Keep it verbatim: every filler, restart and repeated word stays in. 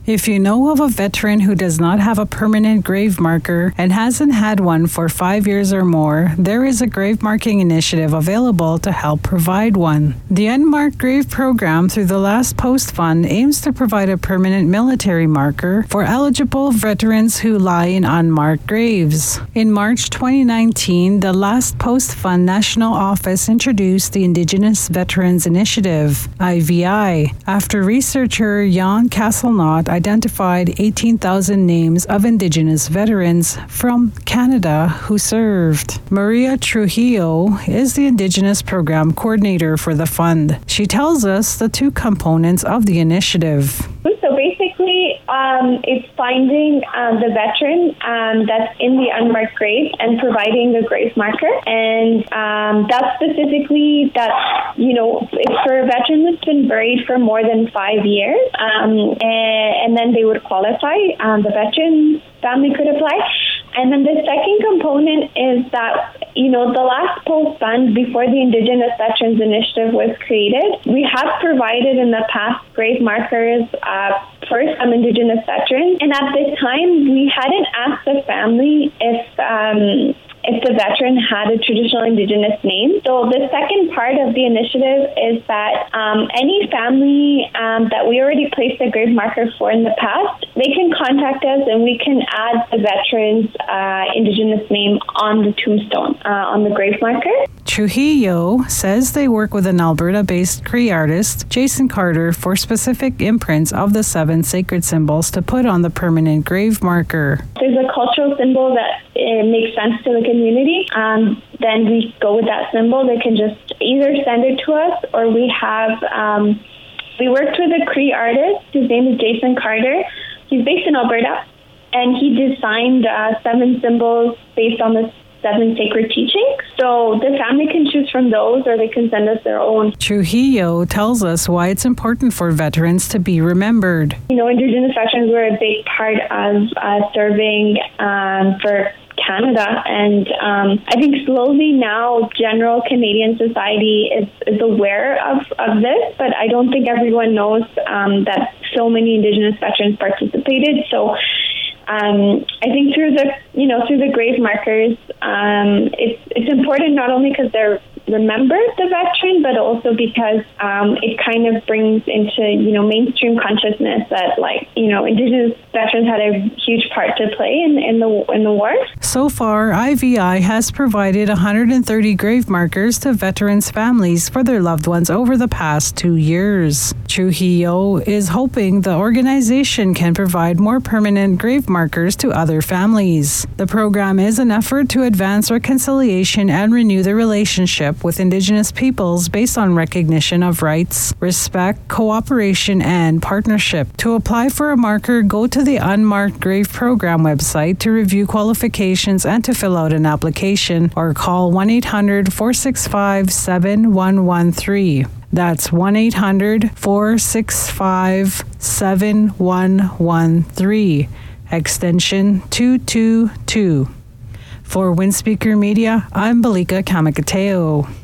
If you know of a veteran who does not have a permanent grave marker and hasn't had one for five years or more, there is a grave marking initiative available to help provide one. The Unmarked Grave Program through the Last Post Fund aims to provide a permanent military marker for eligible veterans who lie in unmarked graves. In March twenty nineteen, the Last Post Fund National Office introduced the Indigenous Veterans Initiative, I V I, after researcher Jan Castelnau identified eighteen thousand names of Indigenous veterans from Canada who served. Maria Trujillo is the Indigenous Program Coordinator for the fund. She tells us the two components of the initiative. So basically, um, it's finding um, the veteran um, that's in the unmarked grave and providing the grave marker. And um, that's specifically that, you know, it's for a veteran that's been buried for more than five years. Um, and, and then they would qualify. Um, the veteran family could apply. And then the second component is that, you know, the Last Post Fund, before the Indigenous Veterans Initiative was created, we have provided in the past grave markers uh, for some Indigenous veterans. And at this time, we hadn't asked the family if um, if the veteran had a traditional Indigenous name. So the second part of the initiative is that um, any family um, that we already placed a grave marker for in the past, they can contact us and we can add the veteran's uh, Indigenous name on the tombstone, uh, on the grave marker. Trujillo says they work with an Alberta-based Cree artist, Jason Carter, for specific imprints of the seven sacred symbols to put on the permanent grave marker. There's a cultural symbol that it makes sense to the community. Um, then we go with that symbol. They can just either send it to us, or we have, um, we worked with a Cree artist. His name is Jason Carter. He's based in Alberta, and he designed uh, seven symbols based on the seven sacred teachings. So the family can choose from those, or they can send us their own. Trujillo tells us why it's important for veterans to be remembered. You know, Indigenous veterans were a big part of uh, serving um, for Canada, and um, I think slowly now general Canadian society is, is aware of, of this, but I don't think everyone knows um, that so many Indigenous veterans participated. So Um, I think through the, you know, through the grave markers, um, it's it's important not only because they're remembered the veteran, but also because um, it kind of brings into, you know, mainstream consciousness that, like, you know, Indigenous veterans had a huge part to play in, in the in the war. So far, I V I has provided one hundred thirty grave markers to veterans' families for their loved ones over the past two years. Trujillo is hoping the organization can provide more permanent grave markers to other families. The program is an effort to advance reconciliation and renew the relationship with Indigenous peoples based on recognition of rights, respect, cooperation, and partnership. To apply for a marker, go to the Unmarked Grave Program website to review qualifications and to fill out an application, or call one eight hundred, four six five, seven one one three. That's one eight hundred, four six five, seven one one three, extension two two two. For Windspeaker Media, I'm Balika Kamakateo.